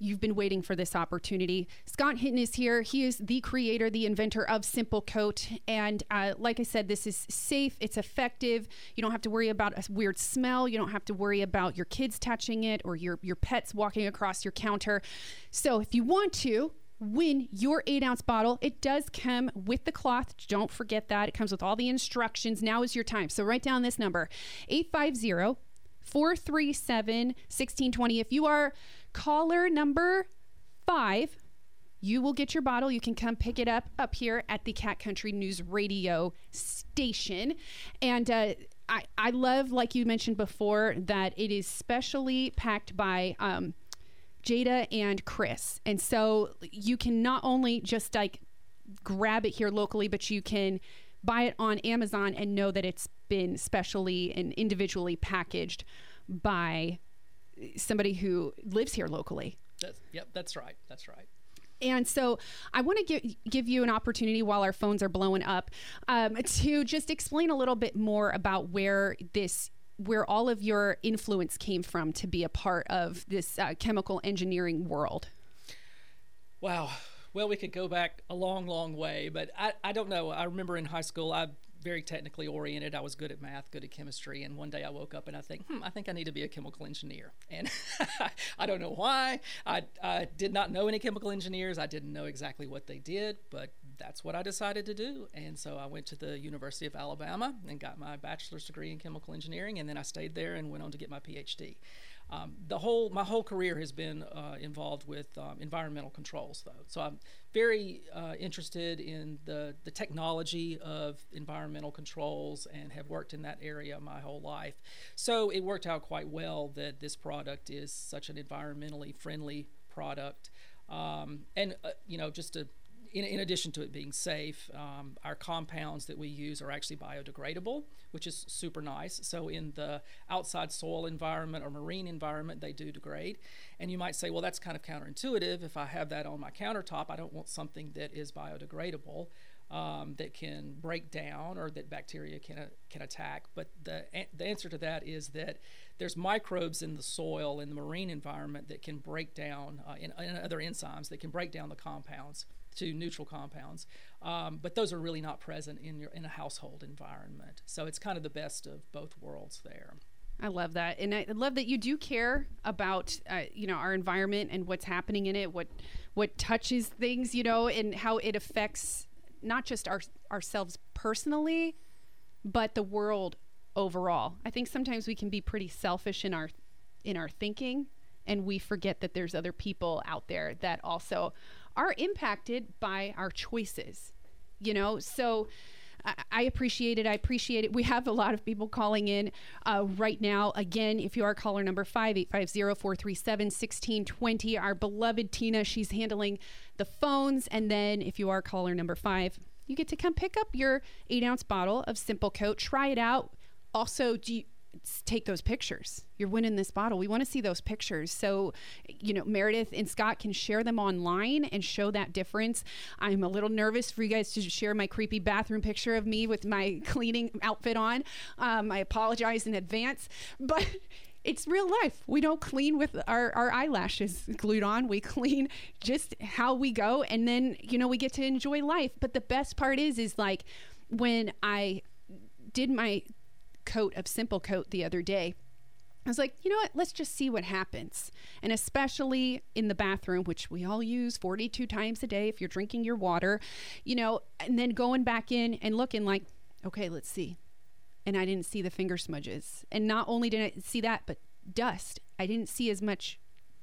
you've been waiting for this opportunity. Scott Hinton is here. He is the creator, the inventor of Simple Coat. And uh, like I said, this is safe. It's effective. You don't have to worry about a weird smell. You don't have to worry about your kids touching it or your, your pets walking across your counter. So if you want to win your eight ounce bottle, it does come with the cloth. Don't forget that. It comes with all the instructions. Now is your time. So write down this number, eight five zero, four three seven, one six two zero. If you are caller number five, you will get your bottle. You can come pick it up up here at the Cat Country News Radio station. And uh, I, I love, like you mentioned before, that it is specially packed by um, Jada and Chris. And so you can not only just like grab it here locally, but you can buy it on Amazon and know that it's been specially and individually packaged by somebody who lives here locally. That's, yep, that's right. That's right. And so I want to give, give you an opportunity while our phones are blowing up um, to just explain a little bit more about where this, where all of your influence came from to be a part of this uh, chemical engineering world. Wow. Well, we could go back a long, long way, but I, I don't know. I remember in high school, I very technically oriented. I was good at math, good at chemistry. And one day I woke up and I think, hmm, I think I need to be a chemical engineer. And I don't know why. I, I did not know any chemical engineers. I didn't know exactly what they did, but that's what I decided to do. And so I went to the University of Alabama and got my bachelor's degree in chemical engineering. And then I stayed there and went on to get my PhD. Um, the whole, my whole career has been uh, involved with um, environmental controls, though. So I'm very uh, interested in the, the technology of environmental controls and have worked in that area my whole life. So it worked out quite well that this product is such an environmentally friendly product. Um, and, uh, you know, just to In, in addition to it being safe, um, our compounds that we use are actually biodegradable, which is super nice. So in the outside soil environment or marine environment, they do degrade. And you might say, well, that's kind of counterintuitive. If I have that on my countertop, I don't want something that is biodegradable, um, that can break down or that bacteria can, uh, can attack. But the, the answer to that is that there's microbes in the soil, in the marine environment, that can break down, uh, in, in other enzymes that can break down the compounds to neutral compounds, um, but those are really not present in your in a household environment. So it's kind of the best of both worlds there. I love that, and I love that you do care about uh, you know, our environment and what's happening in it, what what touches things, you know, and how it affects not just our ourselves personally, but the world overall. I think sometimes we can be pretty selfish in our in our thinking, and we forget that there's other people out there that also are impacted by our choices, you know? So I, I appreciate it. I appreciate it. We have a lot of people calling in uh, right now. Again, if you are caller number five, eight five zero, four three seven, one six two zero, our beloved Tina, she's handling the phones. And then if you are caller number five, you get to come pick up your eight ounce bottle of Simple Coat, try it out. Also, do you, take those pictures. You're winning this bottle. We want to see those pictures. So, you know, Meredith and Scott can share them online and show that difference. I'm a little nervous for you guys to share my creepy bathroom picture of me with my cleaning outfit on. Um, I apologize in advance, but it's real life. We don't clean with our, our eyelashes glued on. We clean just how we go. And then, you know, we get to enjoy life. But the best part is, is like when I did my coat of Simple Coat the other day, I was like, you know what, let's just see what happens. And especially in the bathroom, which we all use forty-two times a day if you're drinking your water, you know, and then going back in and looking like, okay, let's see. And I didn't see the finger smudges. And not only did I see that, but dust. I didn't see as much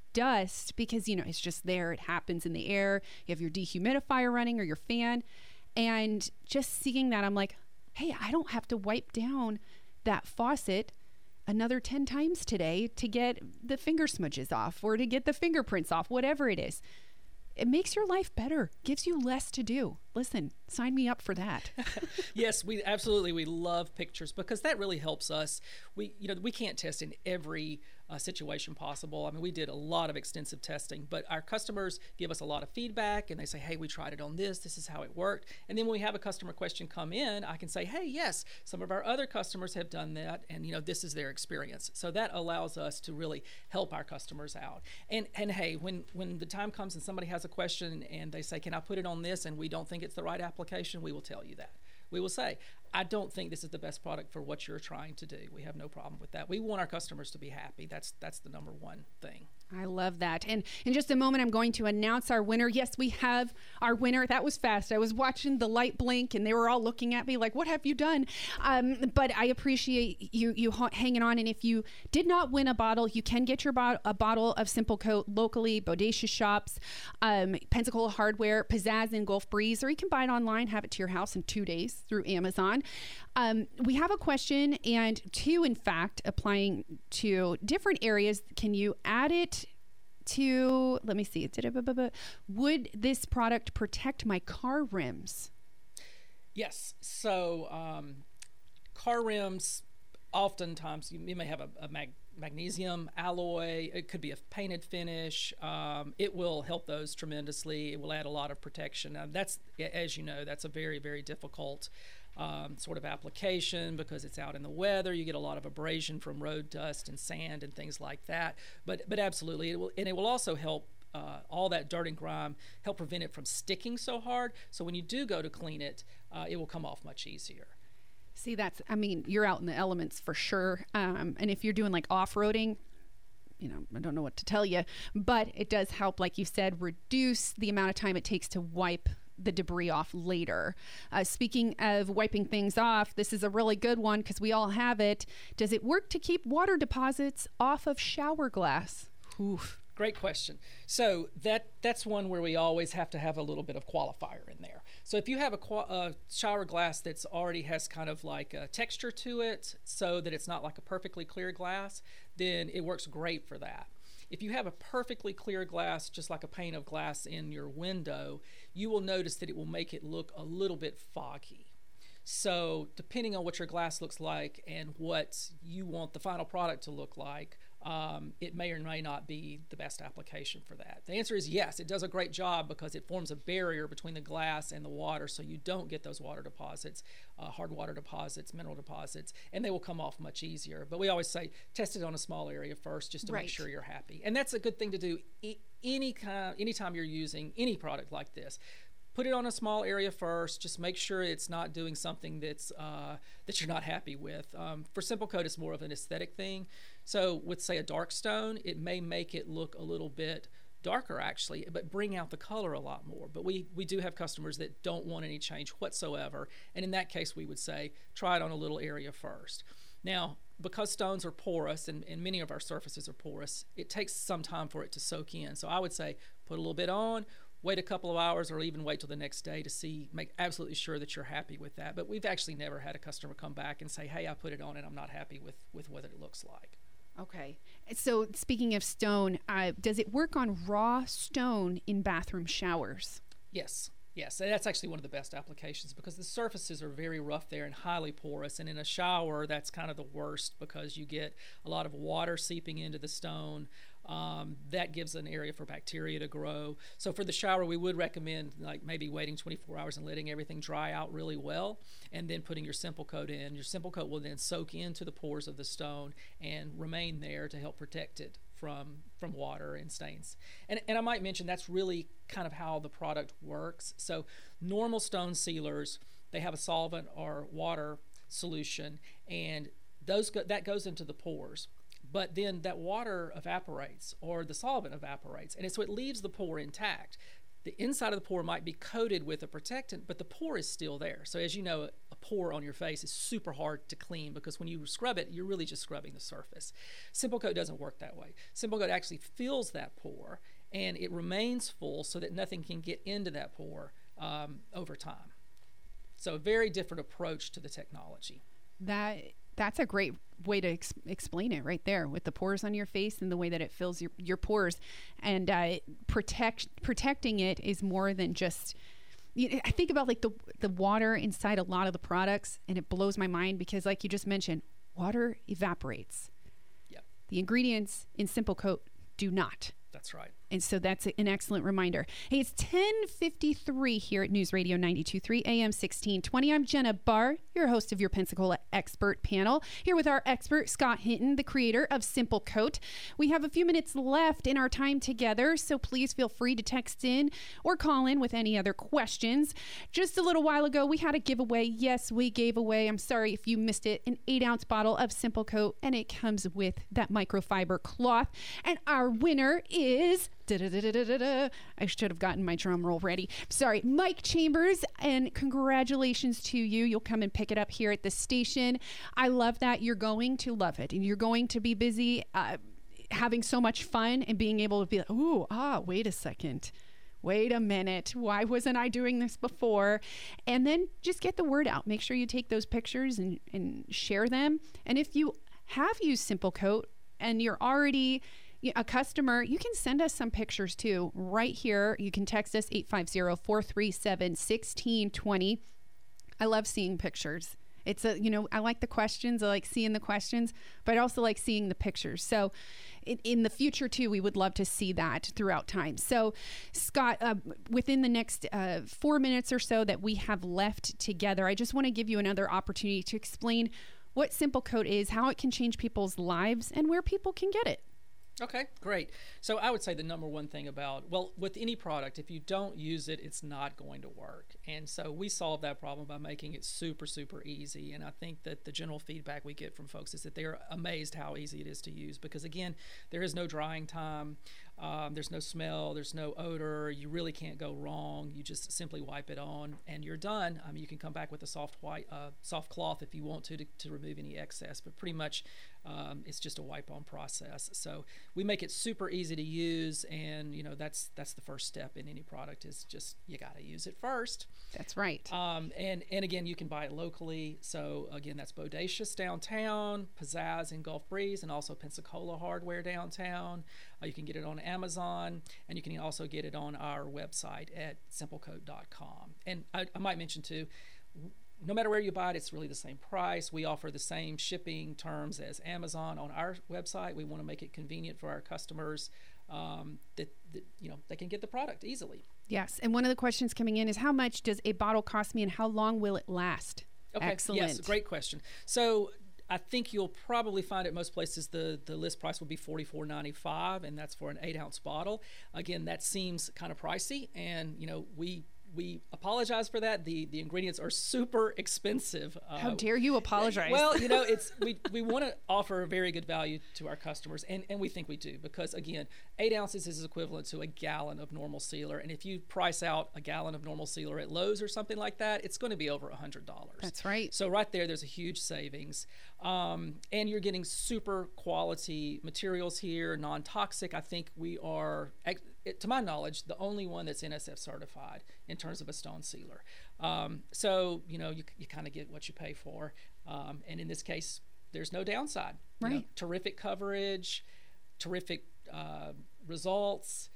dust because, you know, it's just there. It happens in the air. You have your dehumidifier running or your fan. And just seeing that, I'm like, hey, I don't have to wipe down that faucet another ten times today to get the finger smudges off or to get the fingerprints off, whatever it is. It makes your life better, gives you less to do. listen, sign me up for that. Yes, we absolutely, we love pictures because that really helps us. We, you know, we can't test in every uh, situation possible. I mean, we did a lot of extensive testing, but our customers give us a lot of feedback and they say, hey, we tried it on this, this is how it worked. And then when we have a customer question come in, I can say, hey, yes, some of our other customers have done that, and you know, this is their experience. So that allows us to really help our customers out. And and hey, when when the time comes and somebody has a question and they say, can I put it on this, and we don't think it's the right application, we will tell you that. We will say, I don't think this is the best product for what you're trying to do. We have no problem with that. We want our customers to be happy. That's that's the number one thing. I love that. And in just a moment, I'm going to announce our winner. Yes, we have our winner. That was fast. I was watching the light blink and they were all looking at me like, what have you done? Um, but I appreciate you you ha- hanging on. And if you did not win a bottle, you can get your bot- a bottle of Simple Coat locally, Bodacious Shops, um, Pensacola Hardware, Pizzazz, and Gulf Breeze, or you can buy it online, have it to your house in two days through Amazon. Um, we have a question, and two, in fact, applying to different areas. Can you add it to, let me see, would this product protect my car rims? Yes. So um, car rims, oftentimes you, you may have a, a mag, magnesium alloy. It could be a painted finish. Um, it will help those tremendously. It will add a lot of protection. Now, that's, as you know, that's a very, very difficult Um, sort of application because it's out in the weather. You get a lot of abrasion from road dust and sand and things like that. But but absolutely, it will, and it will also help uh, all that dirt and grime, help prevent it from sticking so hard. So when you do go to clean it, uh, it will come off much easier. See, that's, I mean, you're out in the elements for sure. Um, and if you're doing like off-roading, you know, I don't know what to tell you, but it does help, like you said, reduce the amount of time it takes to wipe the debris off later. Uh, speaking of wiping things off, this is a really good one because we all have it. Does it work to keep water deposits off of shower glass? Oof. Great question. So that that's one where we always have to have a little bit of qualifier in there. So if you have a, a shower glass that's already has kind of like a texture to it so that it's not like a perfectly clear glass, then it works great for that. If you have a perfectly clear glass, just like a pane of glass in your window, you will notice that it will make it look a little bit foggy. So depending on what your glass looks like and what you want the final product to look like, um, it may or may not be the best application for that. The answer is yes, it does a great job because it forms a barrier between the glass and the water, so you don't get those water deposits, uh, hard water deposits, mineral deposits, and they will come off much easier. But we always say test it on a small area first just to Right. make sure you're happy. And that's a good thing to do e- any kind, anytime you're using any product like this. Put it on a small area first. Just make sure it's not doing something that's uh, that you're not happy with. Um, for Simple Coat, it's more of an aesthetic thing. So with, say, a dark stone, it may make it look a little bit darker, actually, but bring out the color a lot more. But we, we do have customers that don't want any change whatsoever. And in that case, we would say, try it on a little area first. Now, because stones are porous, and, and many of our surfaces are porous, it takes some time for it to soak in. So I would say, put a little bit on, wait a couple of hours, or even wait till the next day to see, make absolutely sure that you're happy with that. But we've actually never had a customer come back and say, hey, I put it on and I'm not happy with, with what it looks like. Okay. So speaking of stone, uh, does it work on raw stone in bathroom showers? Yes. Yes, and that's actually one of the best applications because the surfaces are very rough there and highly porous. And in a shower, that's kind of the worst because you get a lot of water seeping into the stone. Um, that gives an area for bacteria to grow. So for the shower, we would recommend like maybe waiting twenty-four hours and letting everything dry out really well, and then putting your Simple Coat in. Your Simple Coat will then soak into the pores of the stone and remain there to help protect it from from water and stains. And, and I might mention that's really kind of how the product works. So normal stone sealers, they have a solvent or water solution, and those go, that goes into the pores. But then that water evaporates or the solvent evaporates, and it, so it leaves the pore intact. The inside of the pore might be coated with a protectant, but the pore is still there. So as you know, a pore on your face is super hard to clean because when you scrub it, you're really just scrubbing the surface. Simple Coat doesn't work that way. Simple Coat actually fills that pore, and it remains full so that nothing can get into that pore um, over time. So a very different approach to the technology. That that's a great way to ex- explain it right there with the pores on your face and the way that it fills your, your pores. And uh, protect protecting it is more than just you know, I think about like the the water inside a lot of the products, and it blows my mind because, like you just mentioned, water evaporates. Yep. The ingredients in Simple Coat do not. That's right. And so that's an excellent reminder. Hey, it's ten fifty-three here at News Radio ninety-two point three A M sixteen twenty. I'm Jenna Barr, your host of your Pensacola Expert Panel, here with our expert, Scott Hinton, the creator of Simple Coat. We have a few minutes left in our time together, so please feel free to text in or call in with any other questions. Just a little while ago, we had a giveaway. Yes, we gave away, I'm sorry if you missed it, an eight-ounce bottle of Simple Coat, and it comes with that microfiber cloth. And our winner is... I should have gotten my drum roll ready. Sorry, Mike Chambers, and congratulations to you. You'll come and pick it up here at the station. I love that. You're going to love it, and you're going to be busy uh, having so much fun and being able to be like, ooh, ah, wait a second. Wait a minute. Why wasn't I doing this before? And then just get the word out. Make sure you take those pictures and, and share them. And if you have used Simple Coat and you're already a customer, you can send us some pictures too right here. You can text us eight five zero, four three seven, one six two zero. I love seeing pictures. It's a, you know, I like the questions. I like seeing the questions, but I also like seeing the pictures. So in, in the future too, we would love to see that throughout time. So Scott, uh, within the next uh, four minutes or so that we have left together, I just want to give you another opportunity to explain what Simple Coat is, how it can change people's lives, and where people can get it. Okay, great. So I would say the number one thing about, well, with any product, if you don't use it, it's not going to work. And so we solve that problem by making it super, super easy. And I think that the general feedback we get from folks is that they're amazed how easy it is to use because, again, there is no drying time. Um, there's no smell, there's no odor, you really can't go wrong. You just simply wipe it on and you're done. I mean, you can come back with a soft white, uh, soft cloth if you want to, to, to remove any excess, but pretty much um, it's just a wipe on process. So we make it super easy to use, and you know, that's that's the first step in any product is just, you gotta use it first. That's right. Um, and, and again, you can buy it locally. So again, that's Bodacious downtown, Pizzazz in Gulf Breeze, and also Pensacola Hardware downtown. Uh, you can get it on Amazon, and you can also get it on our website at simple coat dot com. And I, I might mention too, no matter where you buy it, it's really the same price. We offer the same shipping terms as Amazon on our website. We want to make it convenient for our customers um, that, that you know they can get the product easily. Yes, and one of the questions coming in is how much does a bottle cost me, and how long will it last? Okay. Excellent. Yes, great question. So I think you'll probably find at most places the, the list price will be forty-four ninety-five, and that's for an eight ounce bottle. Again, that seems kind of pricey, and you know we we apologize for that. The the ingredients are super expensive. How uh, dare you apologize? Well, you know, it's we, we want to offer a very good value to our customers, and, and we think we do, because again, eight ounces is equivalent to a gallon of normal sealer, and if you price out a gallon of normal sealer at Lowe's or something like that, it's going to be over a hundred dollars. That's right. So right there, there's a huge savings, um, and you're getting super quality materials here, non-toxic. I think we are, to my knowledge, the only one that's N S F certified in terms of a stone sealer. Um, so, you know, you, you kind of get what you pay for. Um, and in this case, there's no downside. Right. You know, terrific coverage, terrific uh, results,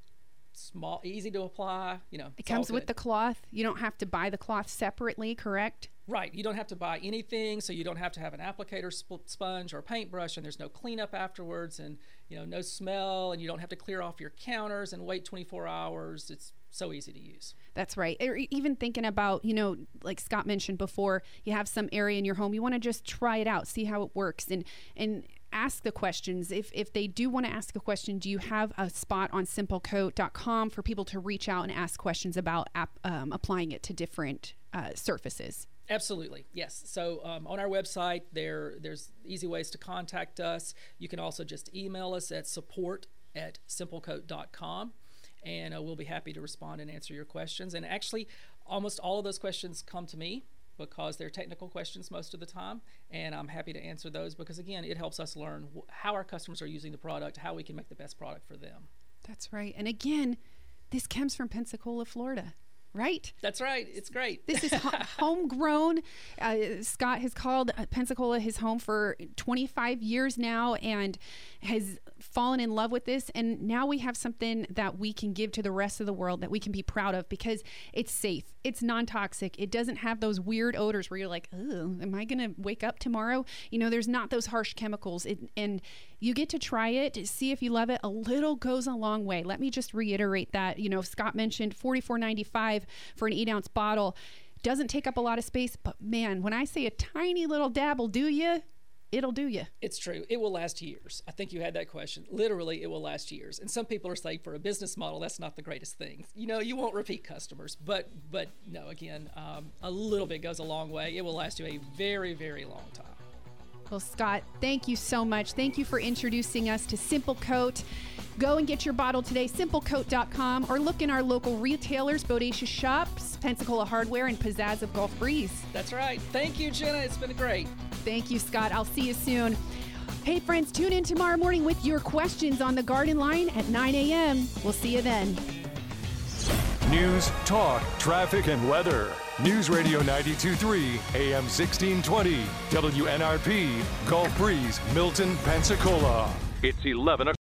small, easy to apply. You know, it comes with the cloth. You don't have to buy the cloth separately, correct? Right. You don't have to buy anything, so you don't have to have an applicator sp- sponge or paintbrush, and there's no cleanup afterwards, and you know, no smell, and you don't have to clear off your counters and wait twenty-four hours. It's so easy to use. That's right. Or even thinking about, you know, like Scott mentioned before, you have some area in your home, you want to just try it out, see how it works, and and ask the questions. If if they do want to ask a question, do you have a spot on simple coat dot com for people to reach out and ask questions about app, um, applying it to different uh, surfaces? Absolutely, yes. So um, on our website, there there's easy ways to contact us. You can also just email us at support at simple coat dot com, and uh, we'll be happy to respond and answer your questions. And actually, almost all of those questions come to me, because they're technical questions most of the time, and I'm happy to answer those because, again, it helps us learn wh- how our customers are using the product, how we can make the best product for them. That's right. And again, this comes from Pensacola, Florida. right? That's right. It's great. This is ho- homegrown. Uh, Scott has called Pensacola his home for twenty-five years now and has fallen in love with this. And now we have something that we can give to the rest of the world that we can be proud of because it's safe. It's non-toxic. It doesn't have those weird odors where you're like, oh, am I going to wake up tomorrow? You know, there's not those harsh chemicals. It, and you get to try it, see if you love it. A little goes a long way. Let me just reiterate that. You know, Scott mentioned forty-four ninety-five for an eight ounce bottle. Doesn't take up a lot of space, but man, when I say a tiny little dab will do you, it'll do you. It's true. It will last years. I think you had that question. Literally, it will last years. And some people are saying for a business model, that's not the greatest thing. You know, you won't repeat customers. But, but no, again, um, a little bit goes a long way. It will last you a very, very long time. Well, Scott, thank you so much. Thank you for introducing us to Simple Coat. Go and get your bottle today, simple coat dot com, or look in our local retailers, Bodacious Shops, Pensacola Hardware, and Pizzazz of Gulf Breeze. That's right. Thank you, Jenna. It's been great. Thank you, Scott. I'll see you soon. Hey, friends, tune in tomorrow morning with your questions on the Garden Line at nine a.m. We'll see you then. News, talk, traffic, and weather. News Radio ninety-two point three, A M sixteen twenty, W N R P, Gulf Breeze, Milton, Pensacola. It's eleven o'clock.